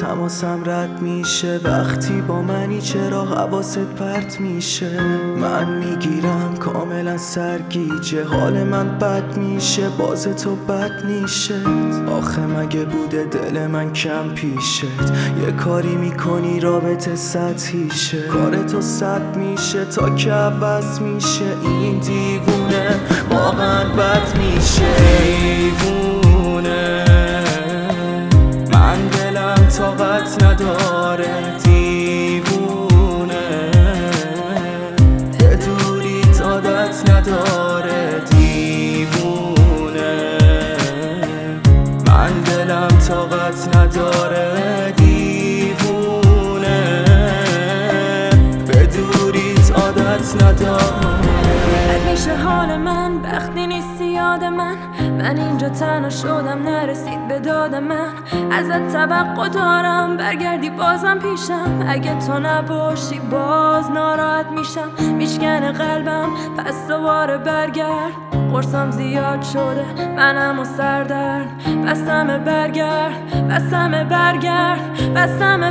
تماسم رد میشه. وقتی با منی چرا حواست پرت میشه؟ من میگیرم کاملا سرگیجه، حال من بد میشه، باز تو بد نیشه. آخه مگه بوده دل من کم پیشت؟ یه کاری میکنی رابطه سطحیشه، کار تو صد میشه تا که عوض میشه. این دیوونه واقعا بد میشه. دیوونه من دلم طاقت نداره. دیوونه به دوریت عادت نداره. دیوونه من دلم طاقت نداره. دیوونه به دوریت عادت نداره. میشه حال من وقتی نیستی یاد من اینجا تنها شدم نرسید به داد من. ازت توقع دارم برگردی بازم پیشم، اگه تو نباشی باز ناراحت میشم. میشکنه قلبم پس دوباره برگرد، قرصم زیاد شده منم و سردرد. بسمه برگرد، بسمه برگرد، بسمه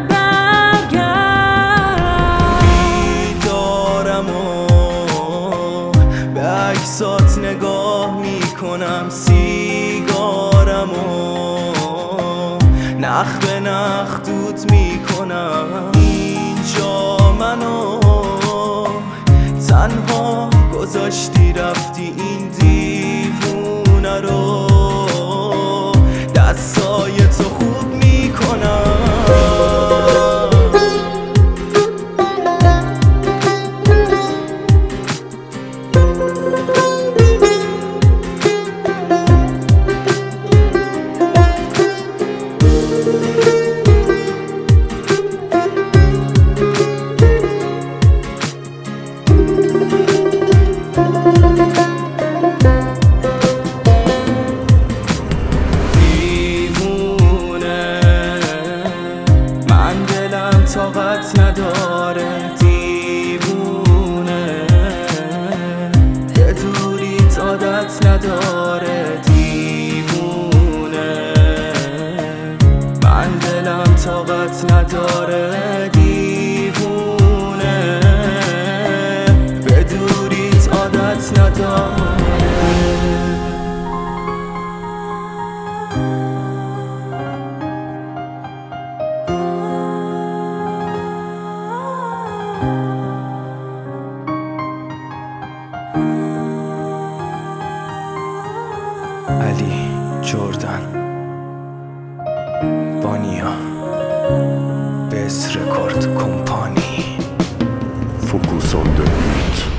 برگرد. بیدارم و به عکسات نگاه میکنم، سیگارم و نخ به نخ دود میکنم. اینجا منو تنها گذاشتی رفتی، این دیوونه رو دستای تو خوب میکنم. طاقت نداره. دیوونه به دوریت عادت نداره. دیوونه من دلم طاقت نداره. دیوونه به دوریت عادت نداره. علی جردن بانیا بس رکورد کمپانی فوکوس آن د بیت.